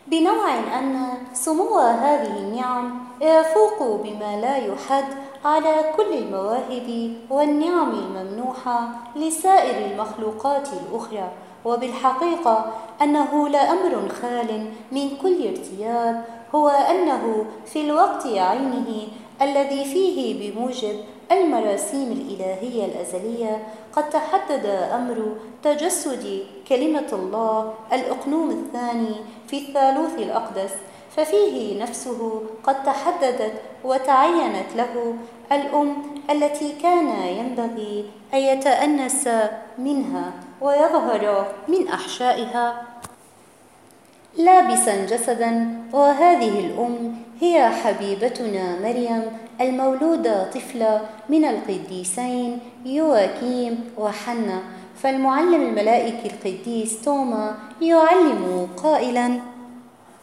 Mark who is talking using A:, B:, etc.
A: بنوع أن سمو هذه النعم يفوق بما لا يحد على كل المواهب والنعم الممنوحة لسائر المخلوقات الأخرى، وبالحقيقة أنه لأمر خال من كل ارتياب، هو أنه في الوقت عينه الذي فيه بموجب المراسيم الإلهية الأزلية قد تحدد أمر تجسد كلمة الله الأقنوم الثاني في الثالوث الأقدس، ففيه نفسه قد تحددت وتعينت له الأم التي كان ينبغي أن يتأنس منها ويظهر من أحشائها لابسا جسدا، وهذه الأم هي حبيبتنا مريم المولودة طفلة من القديسين يواكيم وحنا. فالمعلم الملائكي القديس توما يعلم قائلا: